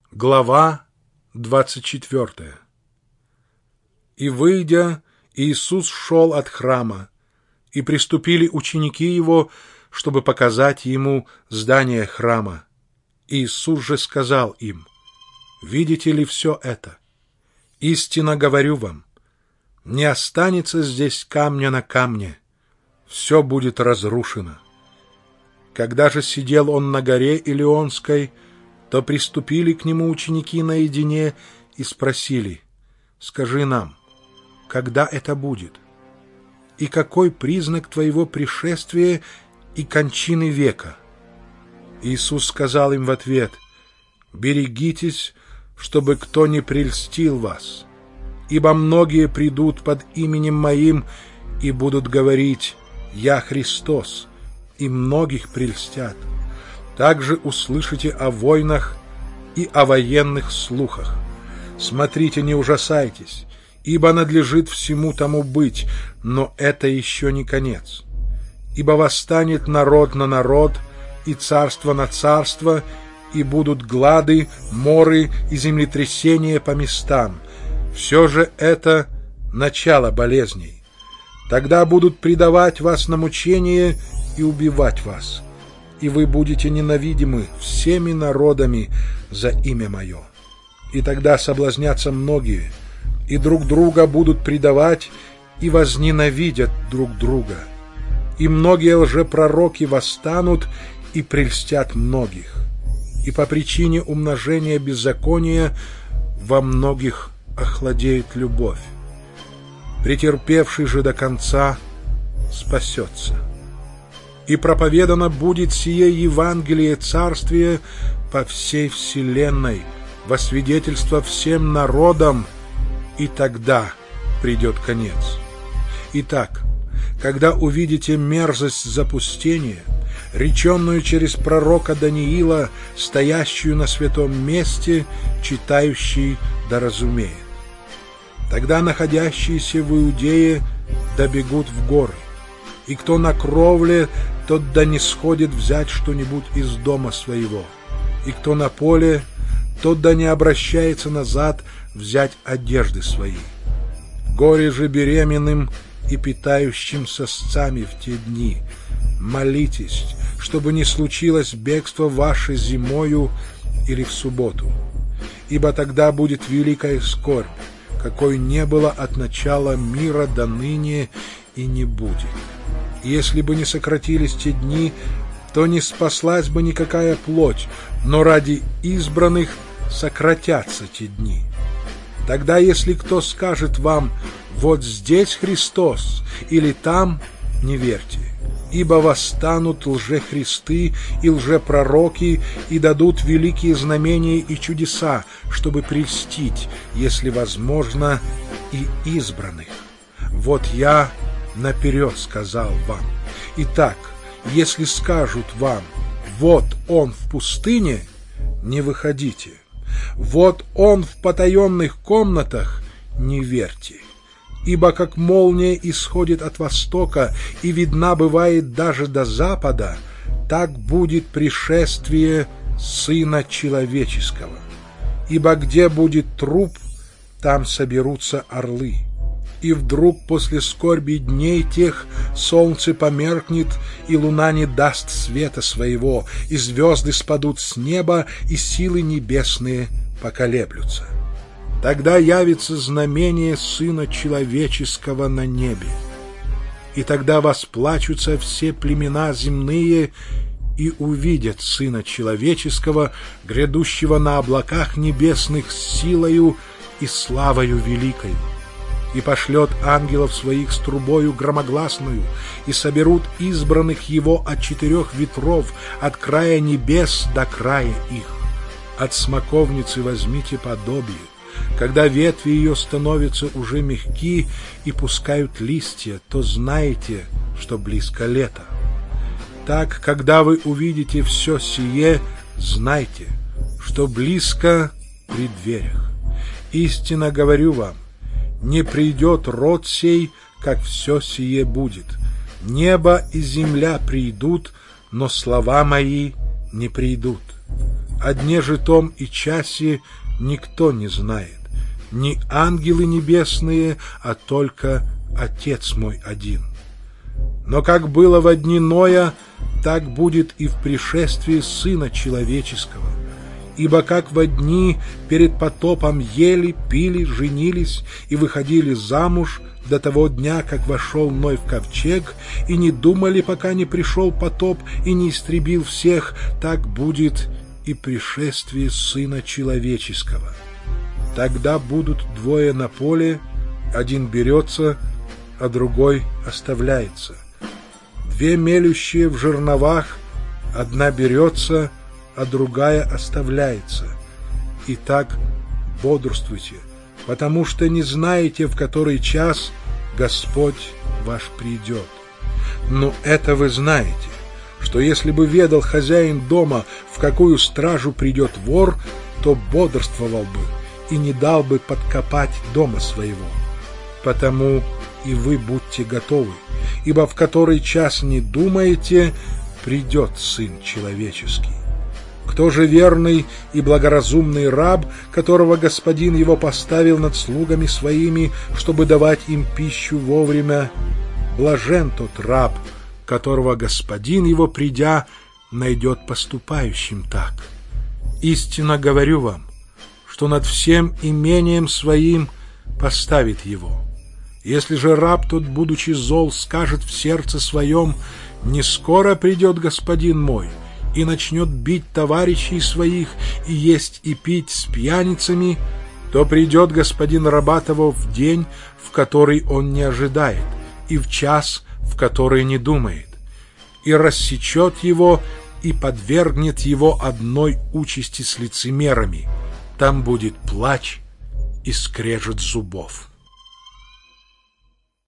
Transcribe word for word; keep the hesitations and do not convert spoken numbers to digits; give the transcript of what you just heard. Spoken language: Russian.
Глава двадцать четвертая. И, выйдя, Иисус шел от храма, и приступили ученики его, чтобы показать ему здание храма. Иисус же сказал им: «Видите ли все это? Истинно говорю вам, не останется здесь камня на камне, все будет разрушено». Когда же сидел он на горе Илионской, то приступили к нему ученики наедине и спросили: «Скажи нам, когда это будет? И какой признак твоего пришествия и кончины века?» Иисус сказал им в ответ: «Берегитесь, чтобы кто не прельстил вас, ибо многие придут под именем Моим и будут говорить: Я Христос, и многих прельстят. Также услышите о войнах и о военных слухах. Смотрите, не ужасайтесь, ибо надлежит всему тому быть, но это еще не конец. Ибо восстанет народ на народ, и царство на царство, и будут глады, моры и землетрясения по местам. Все же это начало болезней. Тогда будут предавать вас на мучение и убивать вас, и вы будете ненавидимы всеми народами за имя Мое. И тогда соблазнятся многие, и друг друга будут предавать, и возненавидят друг друга. И многие лжепророки восстанут и прельстят многих. И по причине умножения беззакония во многих охладеет любовь. Претерпевший же до конца спасется. И проповедано будет сие Евангелие Царствия по всей вселенной, во свидетельство всем народам, и тогда придет конец. Итак, когда увидите мерзость запустения, реченную через пророка Даниила, стоящую на святом месте, читающий да разумеет. Тогда находящиеся в Иудее добегут в горы, и кто на кровле, тот да не сходит взять что-нибудь из дома своего, и кто на поле, тот да не обращается назад взять одежды свои. Горе же беременным и питающим сосцами в те дни. Молитесь, чтобы не случилось бегство ваше зимою или в субботу, ибо тогда будет великая скорбь, какой не было от начала мира до ныне и не будет. Если бы не сократились те дни, то не спаслась бы никакая плоть, но ради избранных сократятся те дни. Тогда, если кто скажет вам: вот здесь Христос, или там, не верьте, ибо восстанут лжехристы и лжепророки и дадут великие знамения и чудеса, чтобы прельстить, если возможно, и избранных. Вот я наперед сказал вам. Итак, если скажут вам: вот он в пустыне, не выходите. Вот он в потаенных комнатах, не верьте. Ибо как молния исходит от востока и видна бывает даже до запада, так будет пришествие Сына Человеческого. Ибо где будет труп, там соберутся орлы. И вдруг после скорби дней тех солнце померкнет, и луна не даст света своего, и звезды спадут с неба, и силы небесные поколеблются. Тогда явится знамение Сына Человеческого на небе. И тогда восплачутся все племена земные, и увидят Сына Человеческого, грядущего на облаках небесных с силою и славою великою. И пошлет ангелов своих с трубою громогласную, и соберут избранных его от четырех ветров, от края небес до края их. От смоковницы возьмите подобие, когда ветви ее становятся уже мягки и пускают листья, то знаете, что близко лето. Так, когда вы увидите все сие, знайте, что близко при дверях. Истинно говорю вам, не придет род сей, как все сие будет. Небо и земля придут, но слова мои не придут. о дне же том и часе никто не знает, ни ангелы небесные, а только Отец мой один. Но как было во дни Ноя, так будет и в пришествии Сына Человеческого. Ибо как во дни перед потопом ели, пили, женились и выходили замуж до того дня, как вошел Ной в ковчег, и не думали, пока не пришел потоп и не истребил всех, так будет и пришествие Сына Человеческого. Тогда будут двое на поле, один берется, а другой оставляется. Две мелющие в жерновах, одна берется, а другая оставляется. Итак, бодрствуйте, потому что не знаете, в который час Господь ваш придет. Но это вы знаете, что если бы ведал хозяин дома, в какую стражу придет вор, то бодрствовал бы и не дал бы подкопать дома своего. Потому и вы будьте готовы, ибо в который час не думаете, придет Сын Человеческий. Кто же верный и благоразумный раб, которого господин его поставил над слугами своими, чтобы давать им пищу вовремя? Блажен тот раб, которого господин его, придя, найдет поступающим так. Истинно говорю вам, что над всем имением своим поставит его. Если же раб тот, будучи зол, скажет в сердце своем: «Не скоро придет господин мой», и начнет бить товарищей своих, и есть и пить с пьяницами, то придет господин раба того в день, в который он не ожидает, и в час, в который не думает, и рассечет его, и подвергнет его одной участи с лицемерами. Там будет плач и скрежет зубов.